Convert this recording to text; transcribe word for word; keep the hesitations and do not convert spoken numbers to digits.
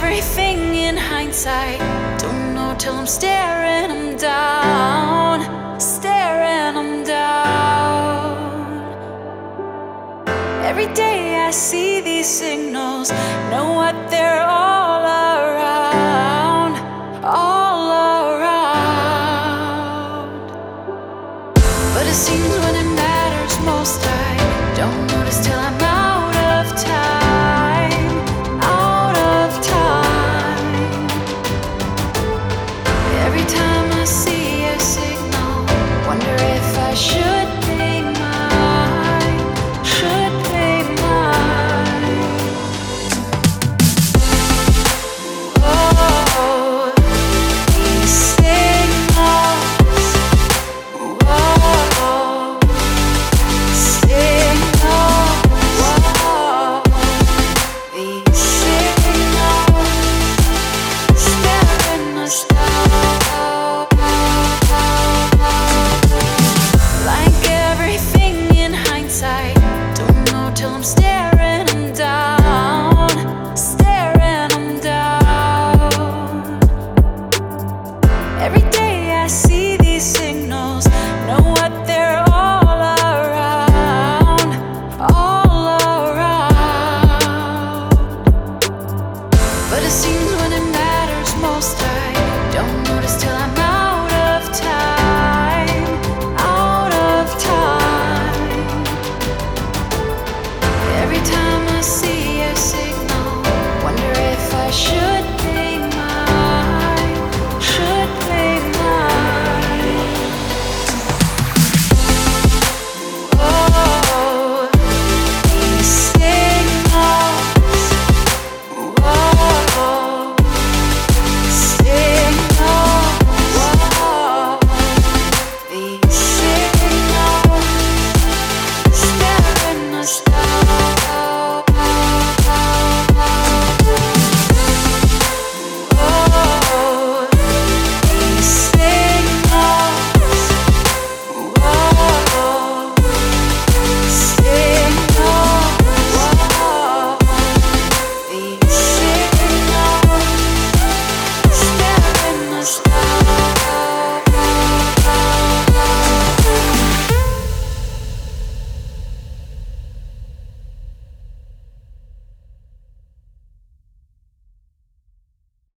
everything in hindsight. Don't know till I'm staring them down, staring them down. Every day I see these signals, know what they're all around, all around. But it seems when it matters most, I don't notice till I'm out of time, out of time. Every time I see a signal, wonder if I should pay mine, should pay mine. Oh, these signals. Whoa, signals. Whoa, these signals staring us down. Like everything in hindsight, don't know till I'm staring them down, staring them down. Every day I see these signals, know what they're all around, all around. But it seems when it matters most, I don't notice till I'm out of time, out of time. Every time I see a signal, wonder if I should